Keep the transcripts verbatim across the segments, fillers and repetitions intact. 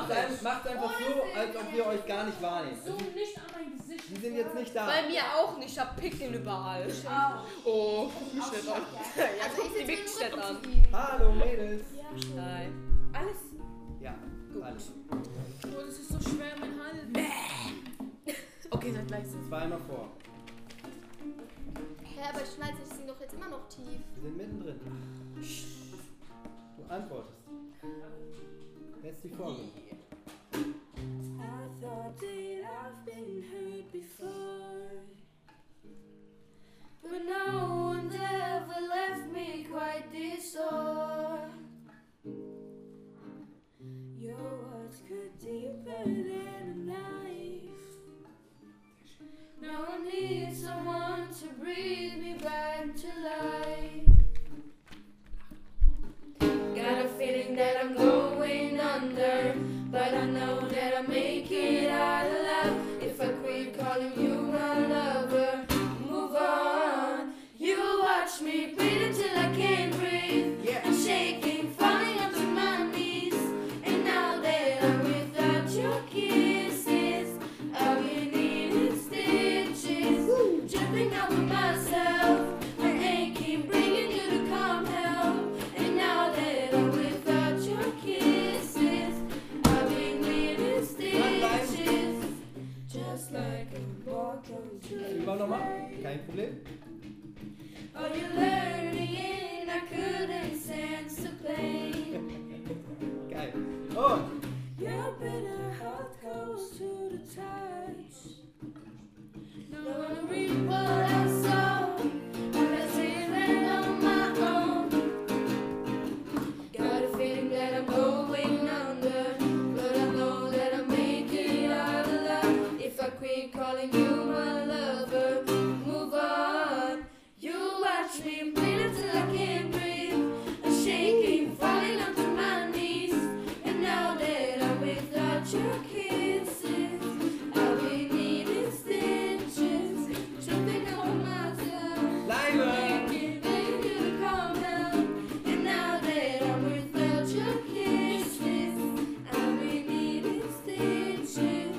Macht, ein, macht einfach so, als ob wir euch gar nicht wahrnehmen. So nicht an mein Gesicht. Die sind jetzt nicht da. Bei mir auch nicht, ich hab Pickel überall. Oh, guck mich nicht an. Ja, guck die wirklich nicht an. Hallo Mädels. Nein. Alles? Ja, gut. alles. Oh, das ist so schwer, mein Hals. Okay, seid leise. Zweimal vor. Hä, aber Schmalz, ich sind doch jetzt immer noch tief. Wir sind mittendrin. Du antwortest. Jetzt die Folge. I thought that I've been hurt before, but no one's ever left me quite this sore. Your words cut deeper than a knife. Now I need someone to breathe me back to life. Got a feeling that I'm going under, but I know that I'll make it out alive. If I quit calling you my lover, move on. You watch me breathe until I can't breathe. Yeah. I'm shaking, falling onto my knees. And now that I'm without your kisses, I've been needing stitches. Woo. Jumping out with myself, my aching, bringing you to come help. And now that I'm without your kisses, I've been needing stitches. Just like a bottle to Über nochmal. Kein Problem. Oh, you're learning, I couldn't sense the pain. Geil. Und Your bitter heart goes to the touch. No one read what I saw. I'm living on my own. Got a feeling that I'm going under, but I know that I'll make it out alive. If I quit calling you my lover, move on. You watch me bleed until I can't breathe. I'm shaking, falling onto my knees. And now that I'm without your kisses, I'll be needing stitches. Jumping over myself, Leine. making baby to calm down. And now that I'm without your kisses, I'll be needing stitches.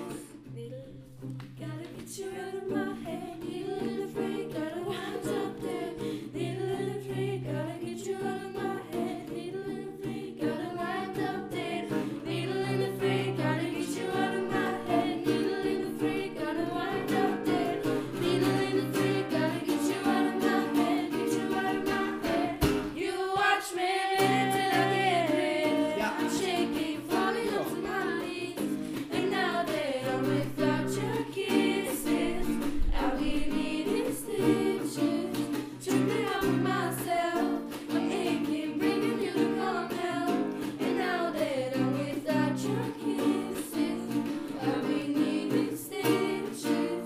Gotta get you out of my head, needle in the free, gotta wind up there. Needle in the free, gotta get you out of my head, needle in the free, gotta wind up there. Needle in the free, gotta get you out of my head, needle in the free, gotta wind up there. Needle in the free, gotta get you out of my head, get you out of my head. You watch me till I get rid. Ja. I'm shaking, falling onto my knees. And now that I'm without your kisses, I'll be needing stitches. Tripping out with myself, I'm aching, bringing you to come help. And now that I'm without your kisses, I'll be needing stitches.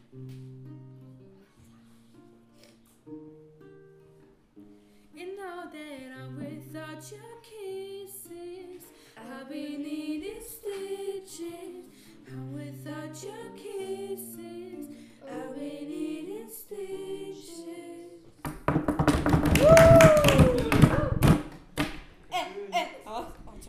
And now that I'm without your kisses, I'll be needing stitches. I'm without